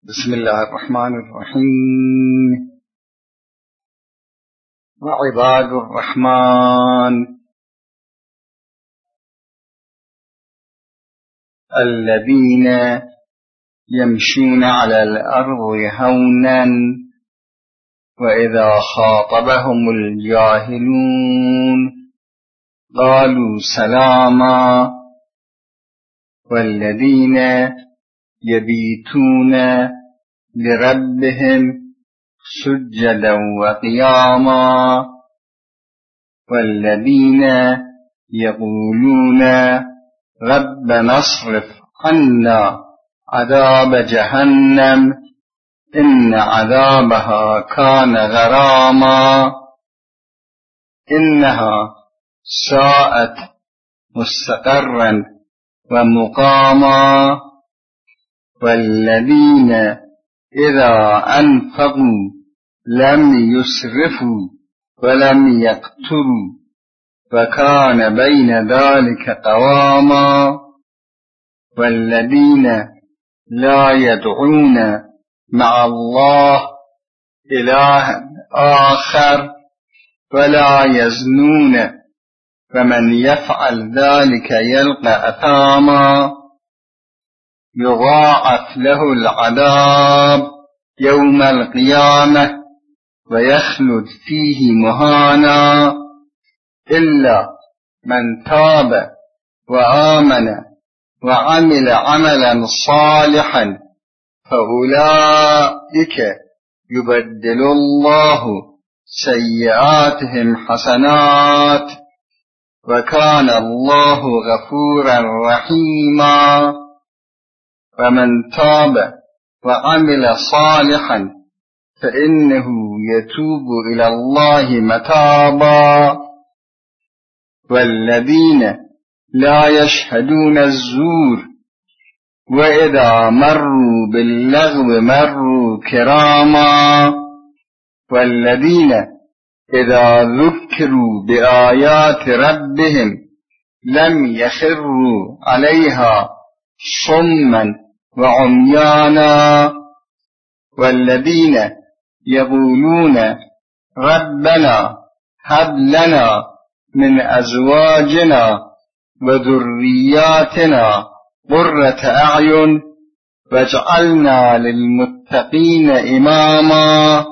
بسم الله الرحمن الرحيم. وعباد الرحمن الذين يمشون على الأرض هونا وإذا خاطبهم الجاهلون قالوا سلاما والذين يبيتون لربهم سجدا وقياما والذين يقولون ربنا اصرف عنا عذاب جهنم إن عذابها كان غراما إنها ساءت مستقرا ومقاما والذين إذا أنفقوا لم يسرفوا ولم يقتروا وكان بين ذلك قواما والذين لا يدعون مع الله إلها آخر ولا يزنون فمن يفعل ذلك يلقى أثاما يضاعف له العذاب يوم القيامة ويخلد فيه مهانا إلا من تاب وآمن وعمل عملا صالحا فأولئك يبدل الله سيئاتهم حسنات وكان الله غفورا رحيما ومن تاب وعمل صالحا فإنه يتوب إلى الله متابا والذين لا يشهدون الزور وإذا مروا باللغو مروا كراما والذين إذا ذكروا بآيات ربهم لم يخروا عليها صما وعميانا والذين يقولون ربنا هب لنا من أزواجنا وذرياتنا قرة أعين واجعلنا للمتقين إماما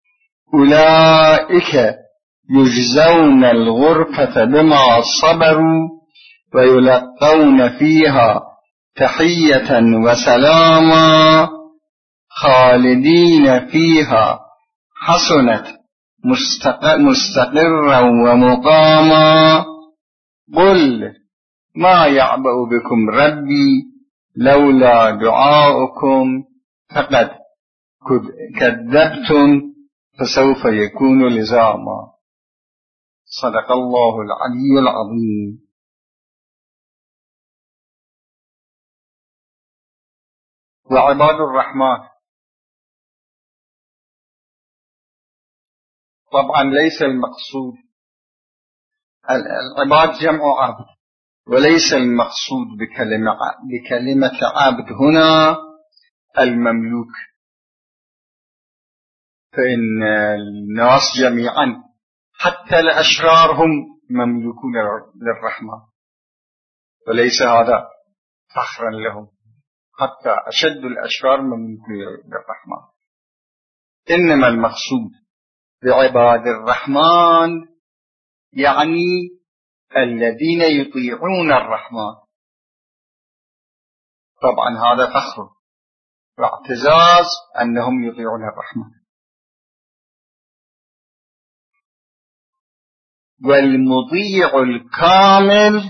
أولئك يجزون الغرفة بما صبروا ويلقون فيها تحية وسلاما خالدين فيها حسنت مستقرا ومقاما قل ما يعبأ بكم ربي لولا دعاؤكم فقد كذبتم فسوف يكون لزاما. صدق الله العلي العظيم. وعباد الرحمن طبعا ليس المقصود العباد جمع عبد وليس المقصود بكلمة عبد هنا المملوك فإن الناس جميعا حتى الأشرار هم مملوكون للرحمن وليس هذا فخرا لهم حتى أشد الأشرار مملوكون للرحمن إنما المقصود بعباد الرحمن يعني الذين يطيعون الرحمن طبعا هذا فخر واعتزاز أنهم يطيعون الرحمن والمطيع الكامل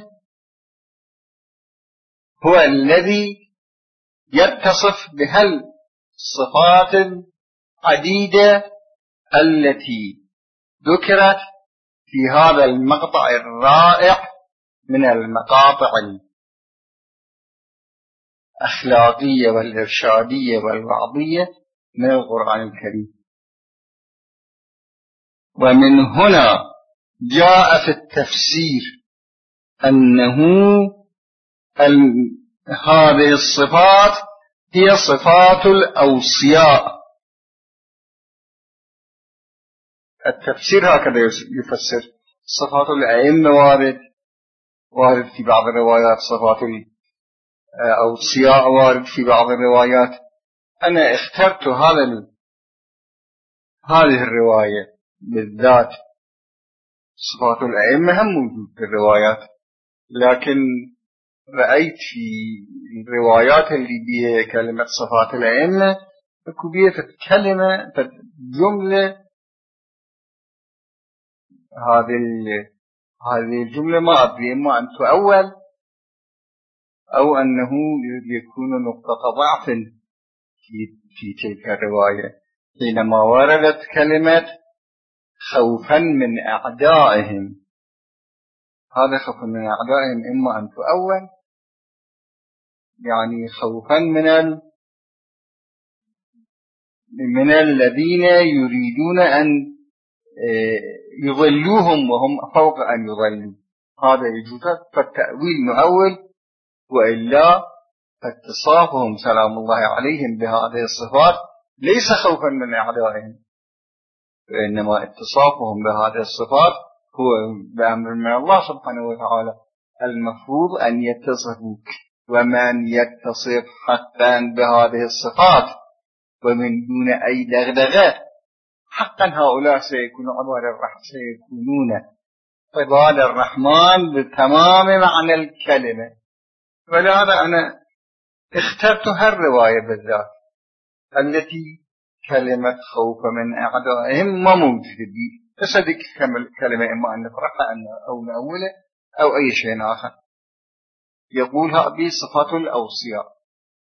هو الذي يتصف بهالصفات العديدة التي ذكرت في هذا المقطع الرائع من المقاطع الأخلاقية والإرشادية والوعظية من القرآن الكريم. ومن هنا جاء في التفسير أنه هذه الصفات هي صفات الأوصياء. التفسير هكذا يفسر. صفات الأئمة وارد في بعض الروايات، صفات الأوصياء وارد في بعض الروايات. أنا اخترت هذه الرواية بالذات. صفات الأئمة هم موجود في الروايات، لكن رأيت في الروايات اللي بيها كلمة صفات الأئمة كبيرة كلمة جملة، هذه الجملة ما أدري إما أن تؤول أو أنه يكون نقطة ضعف في تلك الرواية، حينما وردت كلمة خوفا من أعدائهم. هذا خوفا من أعدائهم إما أن تؤول يعني خوفا من الذين يريدون أن يضلوهم وهم فوق أن يضلوا. هذا يجوز فالتأويل مؤول، وإلا فاتصافهم سلام الله عليهم بهذه الصفات ليس خوفا من أعدائهم، وإنما اتصافهم بهذه الصفات هو بأمر من الله سبحانه وتعالى. المفروض أن يتصفوا، ومن يتصف حقا بهذه الصفات ومن دون أي دغدغة حقا هؤلاء سيكونون عباد الرحمن بتمام معنى الكلمة. ولهذا أنا اخترت هالرواية بالذات التي كلمة خوف من أعدائهم ما موجودة بي. تصدق كلمة إما أن نفرحها أو نأولة أو أي شيء آخر. يقول هذه صفات الأوصياء.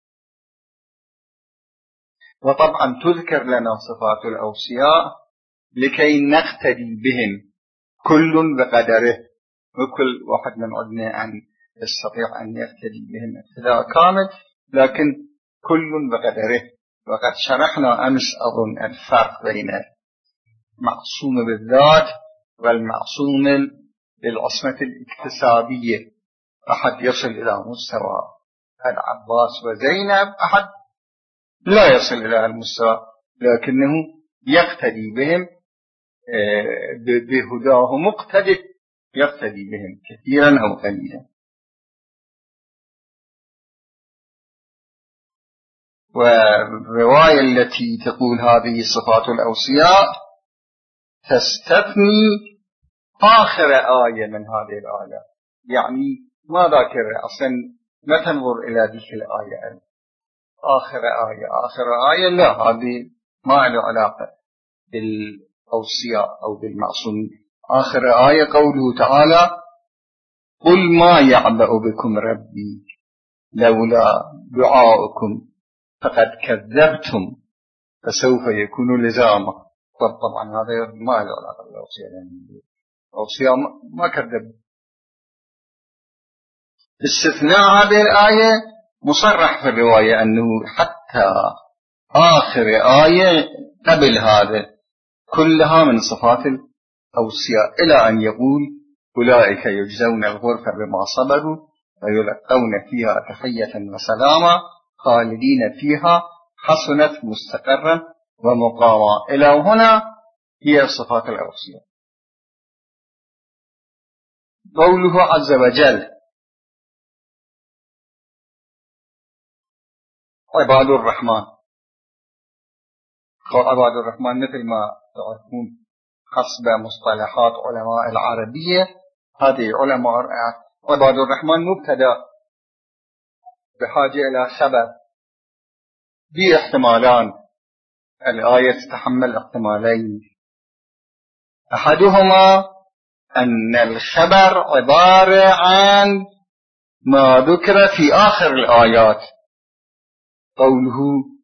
وطبعا تذكر لنا صفات الأوصياء لكي نقتدي بهم كل بقدره، وكل واحد من عندنا أن يستطيع أن يقتدي بهم اقتداء كامل، لكن كل بقدره. وقد شرحنا أمس أظن الفرق بين معصوم بالذات والمعصوم بالعصمة الاكتسابية. أحد يصل إلى مستوى العباس وزينب، أحد لا يصل إلى المستوى لكنه يقتدي بهم بهداه مقتدر، يقتدي بهم كثيرا أو قليلا. والرواية التي تقول هذه صفات الأوصياء تستثني آخر آية من هذه الآية، يعني ما ذاكر أصلا لا تنظر إلى ذيك الآية آخر آية لا، هذه ما له علاقة بالأوصياء أو بالمعصومين. آخر آية قوله تعالى قل ما يعبأ بكم ربي لولا دعاؤكم فقد كذبتم فسوف يكون لزاما. طبعا هذا ما له علاقة بالأوصياء، يعني الأوصياء ما كذبوا. استثناء هذه الآية مصرح في الرواية أنه حتى آخر آية قبل هذا كلها من صفات الأوصياء، إلى أن يقول أولئك يجزون الغرفة بما صبروا ويلقون فيها تحية وسلاما خالدين فيها حسنت مستقرا ومقاما. إلى هنا هي صفات الأوصياء. قوله عز وجل عباد الرحمن. عباد الرحمن مثل ما تعرفون حسب مصطلحات علماء العربية، هذه علماء عباد الرحمن مبتدا بحاجة إلى خبر باحتمالان. الآية تتحمل احتمالين، أحدهما أن الخبر عبارة عن ما ذكر في آخر الآيات، قوله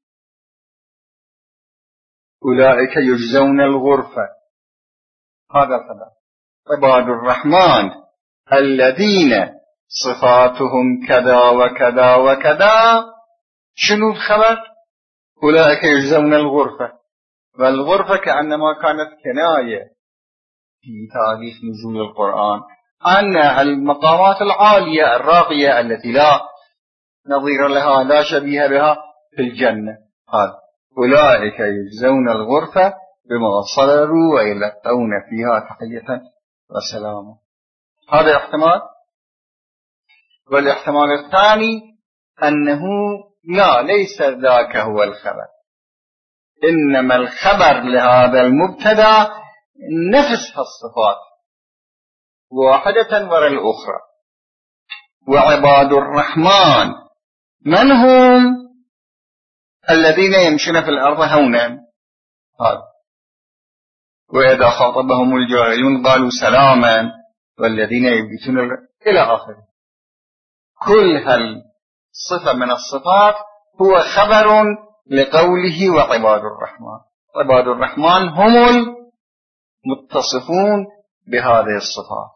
أولئك يجزون الغرفة، هذا الخبر. عباد الرحمن الذين صفاتهم كذا وكذا وكذا، شنو الخبر؟ أولئك يجزون الغرفة. والغرفة كأنما كانت كناية في تاريخ نزول القرآن عن المقامات العالية الراقية التي لا نظير لها لا شبيه بها، في الجنة. قال أولئك يجزون الغرفة بما صبروا ويلقون فيها تحية وسلاما. هذا احتمال. والاحتمال الثاني أنه لا، ليس ذاك هو الخبر، إنما الخبر لهذا المبتدأ نفس الصفات واحدة وراء الأخرى. وعباد الرحمن من هم؟ الذين يمشون في الأرض هونا. هذا. وإذا خاطبهم الجاهلون قالوا سلاما والذين يبيتون إلى آخره. كل هالصفة من الصفات هو خبر لقوله وعباد الرحمن. عباد الرحمن هم المتصفون بهذه الصفات.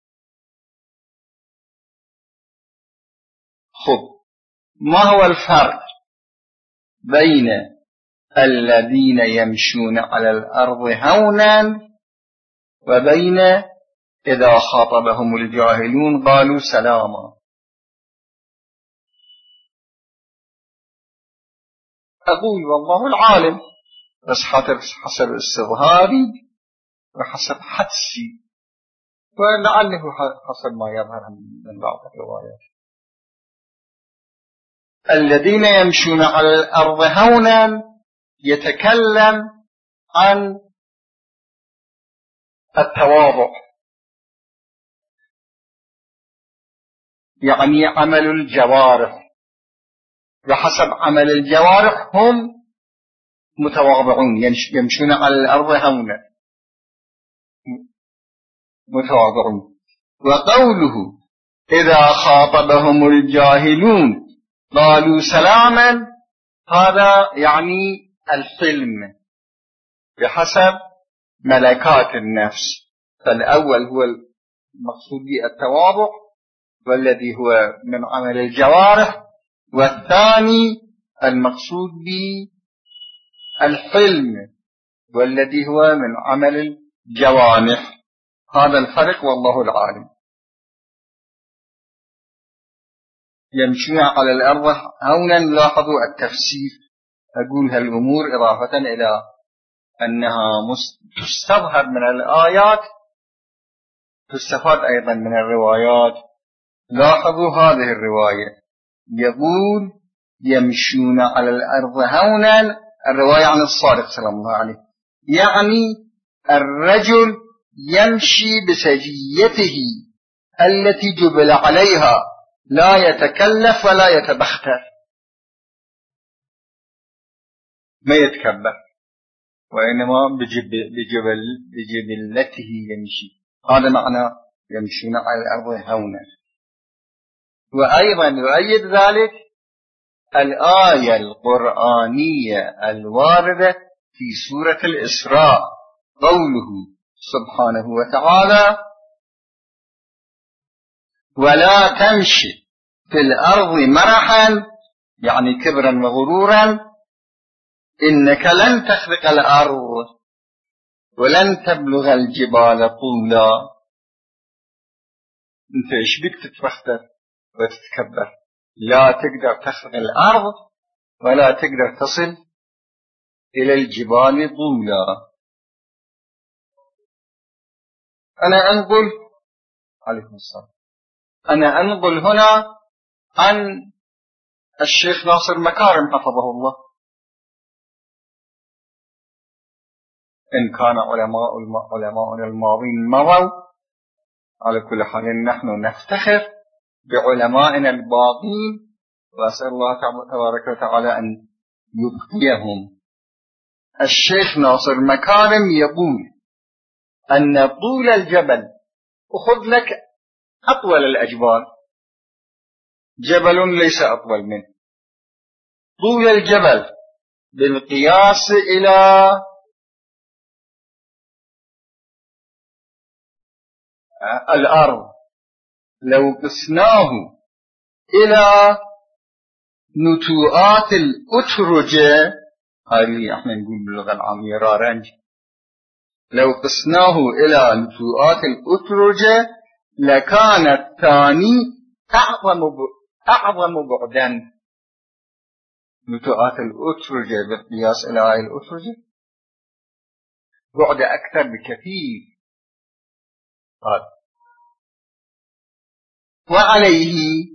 خب، ما هو الفرق بين الذين يمشون على الأرض هونا وبين إذا خاطبهم الجاهلون قالوا سلاما؟ أقول والله العالم، بس حسب استظهاري وحسب حدسي، ولعله حسب ما يظهر من بعض الروايات. الذين يمشون على الأرض هونا يتكلم عن التواضع، يعني عمل الجوارح، وحسب عمل الجوارح هم متواضعون، يمشون على الأرض هونا متواضعون. وقوله إذا خاطبهم الجاهلون قالوا سلاما، هذا يعني الحلم بحسب ملكات النفس. فالأول هو المقصود بالتواضع والذي هو من عمل الجوارح، والثاني المقصود بالحلم والذي هو من عمل الجوانح. هذا الفرق والله العالم. يمشون على الأرض هونا، لاحظوا التفسير. أقول هالأمور إضافة إلى أنها تستظهر من الآيات، تستفاد أيضا من الروايات. لاحظوا هذه الرواية يقول يمشون على الأرض هونا، الرواية عن الصادق سلام الله عليه، يعني الرجل يمشي بسجيته التي جبل عليها، لا يتكلف ولا يتبختر، ما يتكبر، وإنما بجبلته يمشي. هذا معنى يمشون على الأرض هونا. وأيضا يؤيد ذلك الآية القرآنية الواردة في سورة الإسراء، قوله سبحانه وتعالى ولا تمشي في الأرض مرحا، يعني كبرا وغرورا، إنك لن تخرق الأرض ولن تبلغ الجبال طولا. انت ايش بك تتبختر وتتكبر؟ لا تقدر تخرق الأرض ولا تقدر تصل إلى الجبال طولا. أنا أنقل عليكم السلام، أنا أنقل هنا عن الشيخ ناصر مكارم حفظه الله، إن كان علماؤنا الماضين مضوا. على كل حال نحن نفتخر بعلمائنا الباقين، وأسأل الله تبارك وتعالى أن يبقيهم. الشيخ ناصر مكارم يقول أن طول الجبل، أخذ لك أطول الأجبال، جبل ليس أطول منه، طول الجبل بالقياس إلى الأرض لو قسناه إلى نتوءات الأترجة، هذه احنا نقول باللغة العامية رارنج، لو قسناه إلى نتوءات الأترجة لكان الثاني أعظم بعدا نتوءات الأترجة بالقياس إلى هاي الأترجة بعد أكثر بكثير. وعليه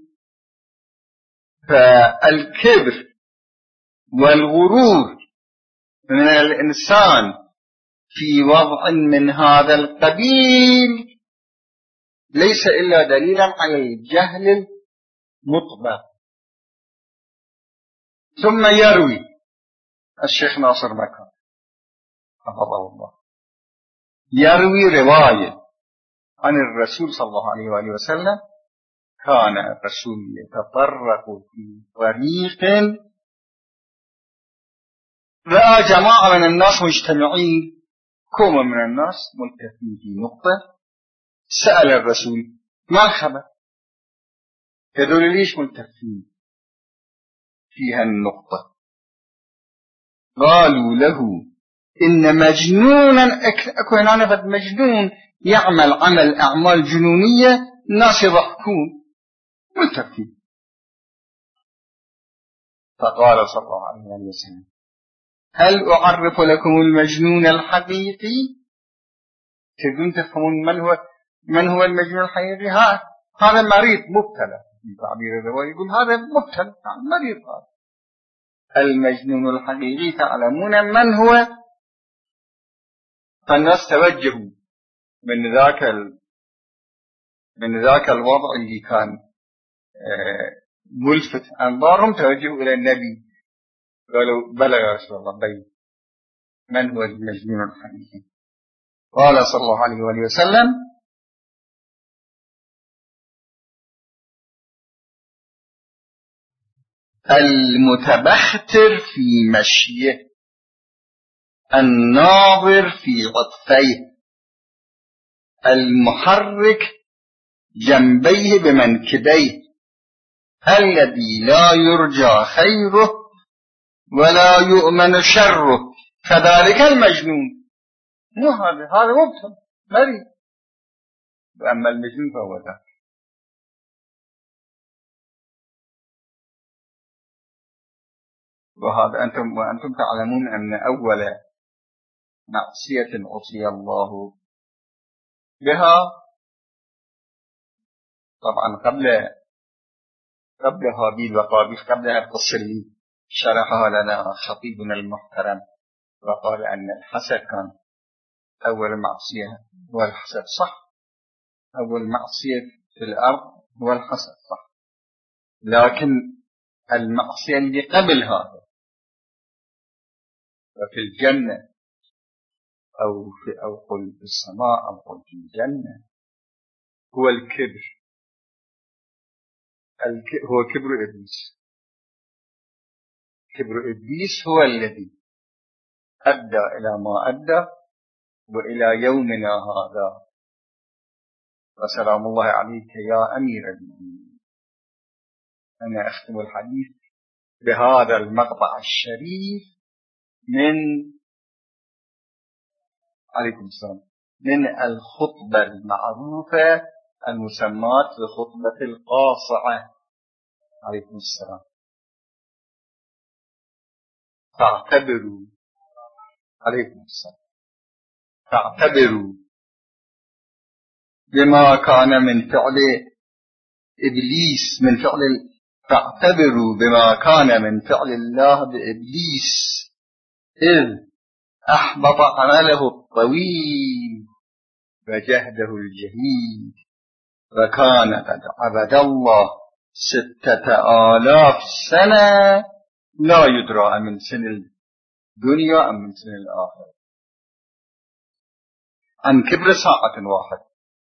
فالكبر والغرور من الإنسان في وضع من هذا القبيل ليس إلا دليلا على الجهل المطبق. ثم يروي الشيخ ناصر مكان حفظه الله يروي رواية عن الرسول صلى الله عليه وآله وسلم كان الرسول يتطرق في طريق رأى جماعة من الناس مجتمعين، كوم من الناس ملتفين في نقطة، سأل الرسول ما الخبر؟ هذول ليش ملتفين في هالنقطة؟ قالوا له إن مجنونا أكو هنا فد مجنون يعمل عمل أعمال جنونية الناس يضحكون ملتفين. فقال صلى الله عليه وسلم هل أعرف لكم المجنون الحقيقي؟ تريدون تفهمون من هو المجنون الحقيقي؟ هذا مريض مبتلى، في تعبير الرواية يقول هذا مبتلى مريض. هذا المجنون الحقيقي تعلمون من هو؟ فالناس توجهوا من ذاك الوضع اللي كان ملفت أنظارهم، توجهوا إلى النبي قالوا بلى يا رسول الله بين من هو المجنون الحقيقي؟ قال صلى الله عليه وآله وسلم المتبختر في مشيه، الناظر في عطفيه، المحرك جنبيه بمنكبيه، الذي لا يرجى خيره ولا يؤمن شره، فذلك المجنون. مو هذا مبتل مريض، وأما المجنون فهو ذاك. وهذا وأنتم تعلمون أن أول معصية عصي الله بها طبعا قبل هابيل وقابيل، قبل القصة اللي شرحها لنا خطيبنا المحترم وقال أن الحسد كان أول معصية هو الحسد، صح، أول معصية في الأرض هو الحسد، صح، لكن المعصية اللي قبل هذا وفي الجنة أو قل في السماء أو قل في الجنة هو الكبر. هو كبر إبليس. كبر إبليس هو الذي أدى إلى ما أدى وإلى يومنا هذا. وسلام الله عليك يا أمير المؤمنين. أنا أختم الحديث بهذا المقطع الشريف من عليكم السلام من الخطبة المعروفة المسماة بخطبة القاصعة. عليكم السلام. فاعتبروا عليكم السلام فاعتبروا بما كان من فعل إبليس فاعتبروا بما كان من فعل الله بإبليس إذ أحبط عمله الطويل وجهده الجهيد، وكان قد عبد الله 6000 سنة لا يدرى من سن الدنيا أم من سن الآخرة، عن كبر ساعة واحدة،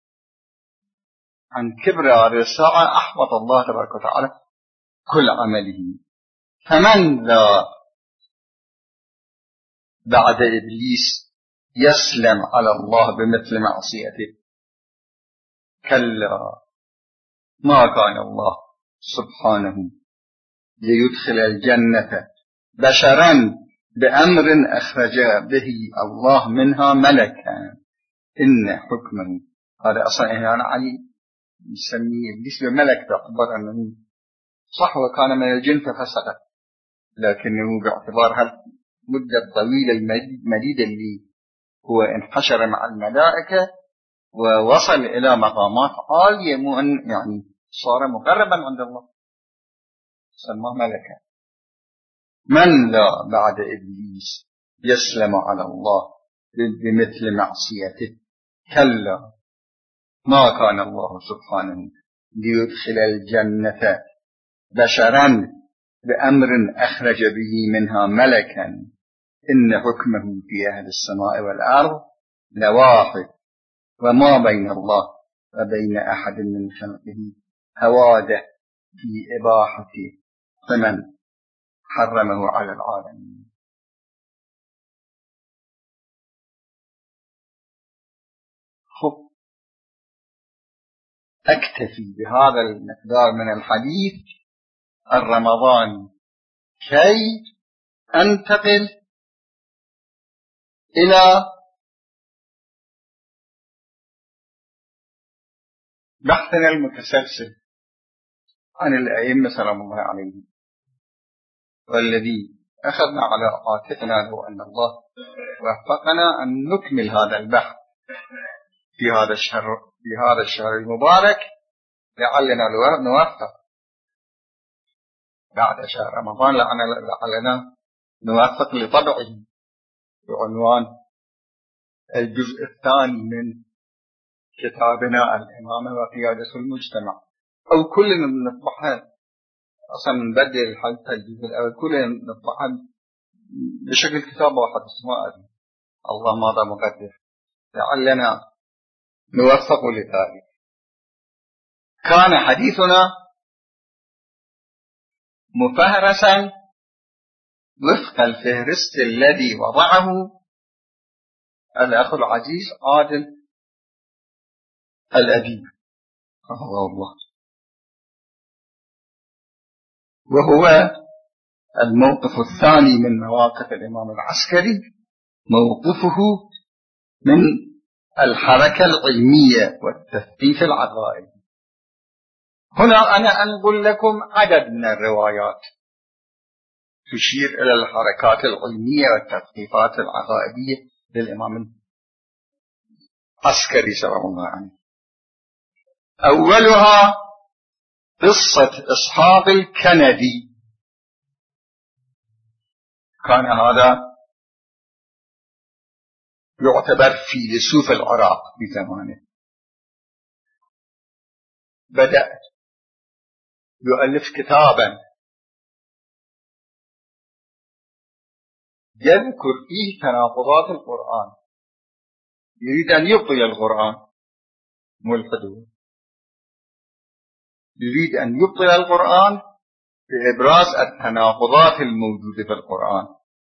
عن كبر هذه الساعة أحبط الله تبارك وتعالى كل عمله. فمن ذا بعد إبليس يسلم على الله بمثل معصيته؟ كلا، ما كان الله سبحانه ليدخل الجنة بشرا بأمر أخرج به الله منها ملكا، إن حكمه. هذا أصلا هنا علي يسميه إبليس بملك باعتبار أنه صح وكان من الجن ففسق، لكنه باعتبار هالمدة الطويلة المديدة اللي هو انحشر مع الملائكة ووصل إلى مقامات عالية، مو أن يعني صار مقربا عند الله، سماه ملكا. من لا بعد إبليس يسلم على الله بمثل معصيته؟ كلا، ما كان الله سبحانه ليدخل الجنة بشرا بأمر أخرج به منها ملكا، إن حكمه في أهل السماء والأرض لواحد، وما بين الله وبين أحد من خلقه هواده في إباحة ثمن حرمه على العالمين. خب، أكتفي بهذا المقدار من الحديث الرمضاني كي أنتقل إلى بحثنا المتسلسل عن الأئمة سلام الله عليهم، والذي أخذنا على عاتقنا لو أن الله وفقنا أن نكمل هذا البحث في هذا الشهر المبارك، لعلنا نوفق بعد شهر رمضان، لعلنا نوفق لطبعه بعنوان الجزء الثاني من كتابنا الإمامة وقيادة المجتمع، أو كلنا نطبعها أصلا نبدل حتى الجزء الأول كلنا نطبعها بشكل كتاب واحد اسمه الله ماذا مقدر، لعلنا نوفق لذلك. كان حديثنا مفهرسا وفق الفهرست الذي وضعه الأخ العزيز عادل الأديب رحمه الله، وهو الموقف الثاني من مواقف الإمام العسكري، موقفه من الحركة العلمية والتثقيف العقائدي. هنا أنا أنقل لكم عدد من الروايات تشير إلى الحركات العلمية والتثقيفات العقائدية للإمام العسكري سلام الله عليه. أولها قصة إسحاق الكندي. كان هذا يعتبر فيلسوف العراق بزمانه، بدأ يؤلف كتابا يذكر فيه تناقضات القرآن، يريد أن يبطل القرآن ملحدون، يريد أن يبطل القرآن بإبراز التناقضات الموجودة في القرآن.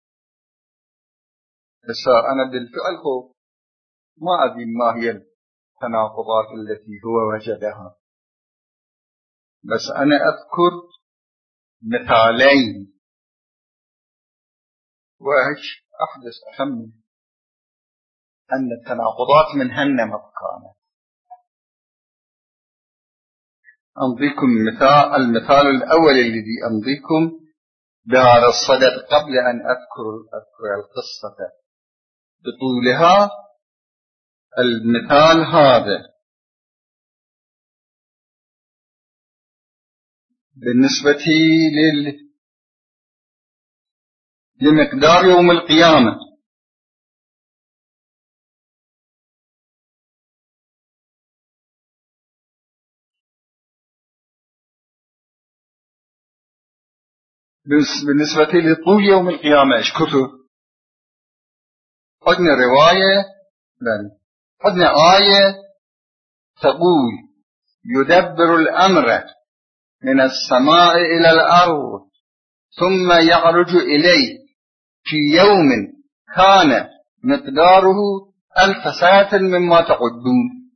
بس أنا بالفعل ما أدري ما هي التناقضات التي هو وجدها، بس أنا أذكر مثالين وهيك أحدث أخمن أن التناقضات منهن مكانة. أمضيكم المثال الأول الذي أمضيكم بهذا الصدد قبل أن أذكر القصة بطولها. المثال هذا بالنسبة لمقدار يوم القيامة. بالنسبة لطول يوم القيامة إيش كتب؟ عندنا رواية، عندنا آية تقول يدبر الأمر من السماء إلى الأرض ثم يعرج إليه في يوم كان مقداره 1000 سنة مما تعدون.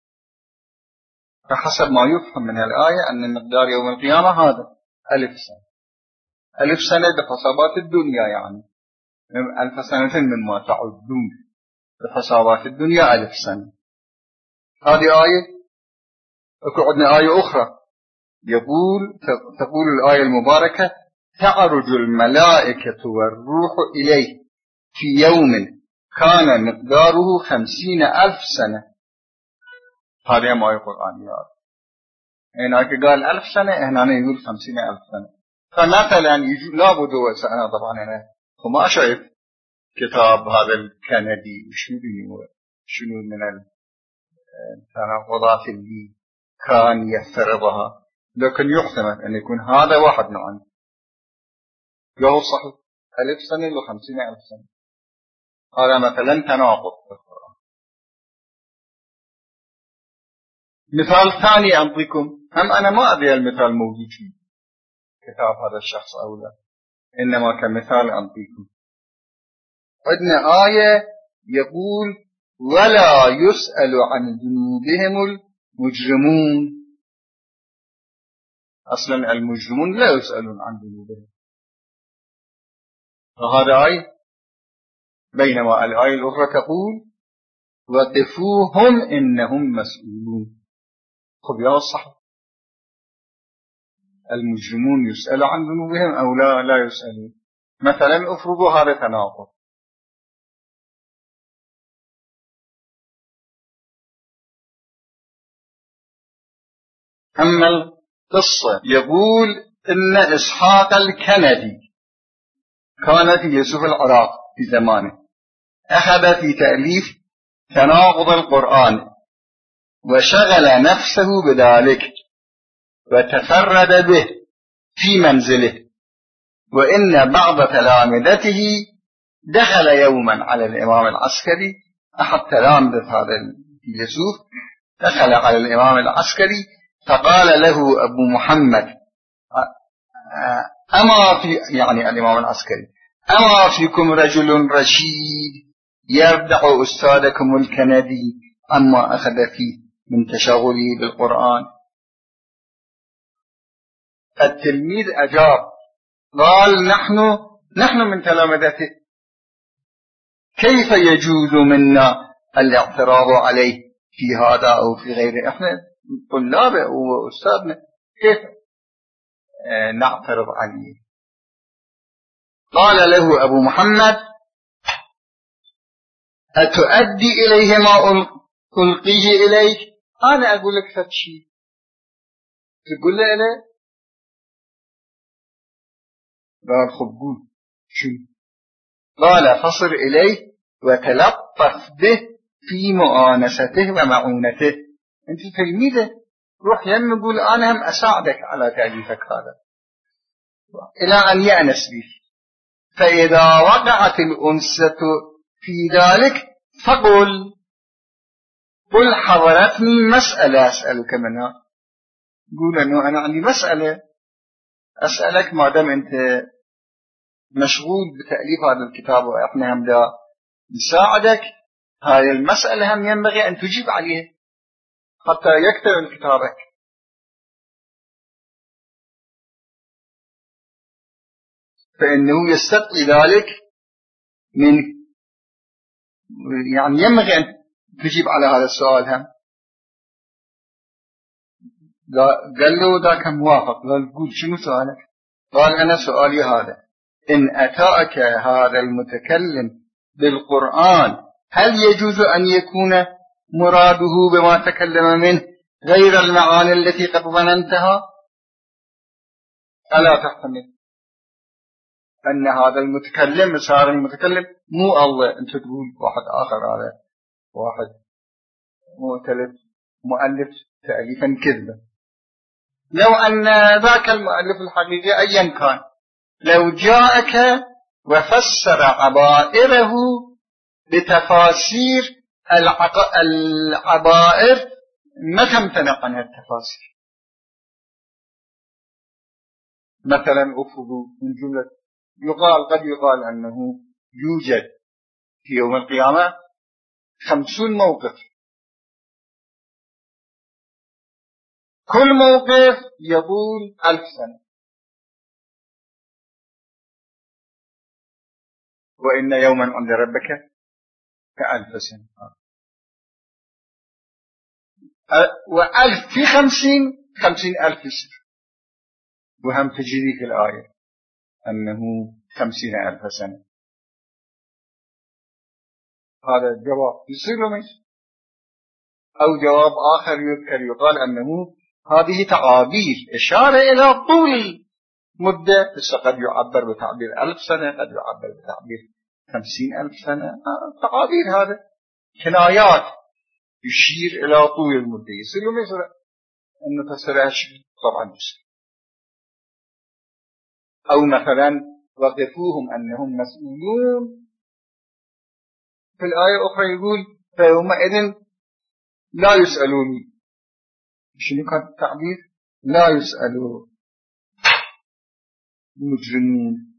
فحسب ما يفهم من الآية أن مقدار يوم القيامة هذا 1000 سنة. 1000 سنة بحسابات الدنيا، يعني 1000 سنة مما تعدون بحسابات الدنيا 1000 سنة. هذه آية. عندنا آية أخرى تقول الآية المباركة تعرج الملائكة والروح إليه في يوم كان مقداره 50,000 سنة. هذا ما يقول القرآن. هناك قال 1000 سنة، هنا يقول 50,000 سنة. فمثلا لابد وسأنا طبعا أنا وما شايف كتاب هذا الكندي شنو من التناقضات اللي كان يفترضها، لكن يحتمل أن يكون هذا واحد نوعا يهو صحيح 1000 سنة ل 50,000 سنة. هذا مثلا تناقض في القرآن. مثال ثاني أعطيكم، هم أنا ما أدري المثال موجود في كتاب هذا الشخص أو لا، إنما كمثال أعطيكم. عندنا آية يقول ولا يسأل عن ذنوبهم المجرمون. أصلا المجرمون لا يسألون عن ذنوبهم، فهذا آية. بينما الآية الأخرى تقول وقفوهم إنهم مسؤولون. خب يا الصح، المجرمون يسأل عن ذنوبهم أو لا يسألون؟ مثلا افرضوا هذا تناقض. أما القصة يقول إن إسحاق الكندي كان في يوسف العراق في زمانه، أخذ في تأليف تناقض القرآن وشغل نفسه بذلك وتفرد به في منزله، وإن بعض تلامذته دخل يوما على الإمام العسكري، أحد تلامذة هذا يوسف دخل على الإمام العسكري فقال له أبو محمد أما في يعني الإمام العسكري أما فيكم رجل رشيد يردع أستاذكم الكندي عما أخذ فيه من تشاغله بالقرآن؟ التلميذ أجاب قال نحن من تلامذته، كيف يجوز منا الاعتراض عليه في هذا أو في غيره؟ احنا طلابه وأستاذنا، كيف نعترض عليه؟ قال له أبو محمد أتؤدي إليه ما ألقيه إليك؟ أنا أقول لك فتشي تقول له إليه؟ قال خب قول شو؟ قال فصر إليه وتلطف به في مؤانسته ومعونته. أنت تلميذه، روح يم قول أنا هم أساعدك على تأليفك هذا إلى أن يأنس به. فإذا وقعت الأنسة في ذلك فقل حضرتني مسألة أسألك منها. قول أنه أنا عندي مسألة أسألك، ما دام أنت مشغول بتأليف هذا الكتاب وإحنا هم دا نساعدك، هذه المسألة هم ينبغي أن تجيب عليها حتى يكتمل كتابك. فإنه يستدعي ذلك من يعني ينبغي أن تجيب على هذا السؤال هم. قال له ذاك موافق. قال قول شنو سؤالك؟ قال أنا سؤالي هذا، إن أتاك هذا المتكلم بالقرآن هل يجوز أن يكون مراده بما تكلم منه غير المعاني التي قد ظننتها؟ ألا تحتمل أن هذا المتكلم صار المتكلم مو الله، أنت تقول واحد آخر، هذا واحد مؤلف تأليفا كذبا. لو أن ذاك المؤلف الحقيقي أيا كان لو جاءك وفسر عبائره بتفاسير العبائر ما تمتنع عنها التفاسير. مثلا أفضل من جملة قد يقال أنه يوجد في يوم القيامة 50 موقف، كل موقف يقول 1000 سنة، وإن يوما عند ربك ك1000 سنة، و1000 في 50,000 يصير. وهم تجي ذيك الآية أنه 50,000 سنة. هذا الجواب يصير له أو جواب آخر يذكر يقال أنه هذه تعابير إشارة إلى طول مدة، قد يعبر بتعبير 1000 سنة، قد يعبر بتعبير 50,000 سنة. تعابير هذا كنايات يشير إلى طول المدة. يصير له مثل أن نفسرها طبعا يصير. أو مثلا وقفوهم أنهم مسؤولون. في الآية الأخرى يقول فيومئذ لا يسألون. شنو كان التعبير؟ لا يسألون المجرمون،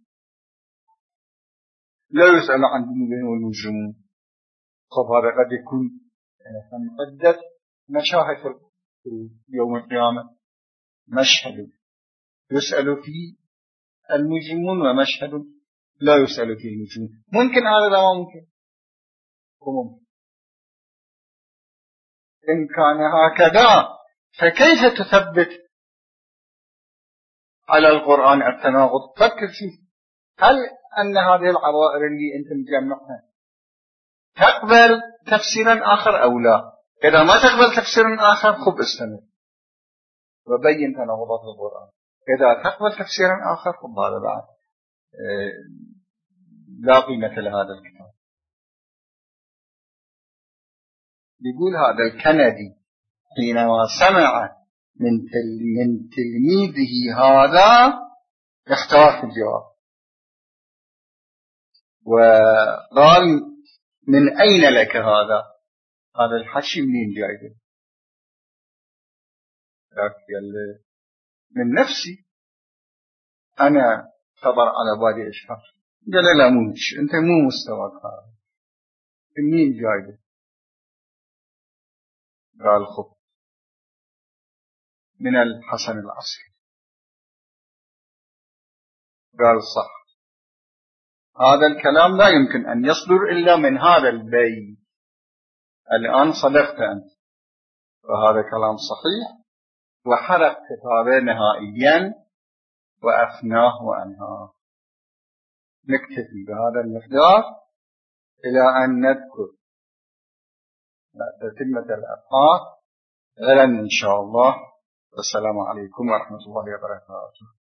لا يسأل عن ذنوبهم والمجرمون. هذا قد يكون عدة مشاهد في يوم القيامة، مشهد يسأل فيه المجرمون ومشهد لا يسأل فيه المجرمون. ممكن هذا لا ممكن؟ وممكن. إن كان هكذا فكيف تثبت على القرآن التناقض؟ فكر فيه. هل أن هذه العبائر اللي أنت مجمعها تقبل تفسيرا آخر أو لا؟ إذا ما تقبل تفسيرا آخر خب استمر وبين تناقضات القرآن. إذا تقبل تفسيرا آخر خب هذا بعد لا قيمة لهذا الكتاب. يقول هذا الكندي حينما سمع من تلميذه هذا اختار في الجواب وقال من أين لك هذا الحكي منين جاي؟ قال من نفسي، أنا خبر على بالي إشهار. قال لا مش أنت مو مستواك هذا، منين جاي؟ قال خب من الحسن العسكري. قال صح، هذا الكلام لا يمكن أن يصدر إلا من هذا البيت. الآن صدقت أنت، وهذا كلام صحيح. وحرق كتابه نهائيا وأفناه وأنهاه. نكتفي بهذا المقدار إلى أن نذكر بعد تتمة الأبحاث غدا إن شاء الله. والسلام عليكم ورحمة الله وبركاته.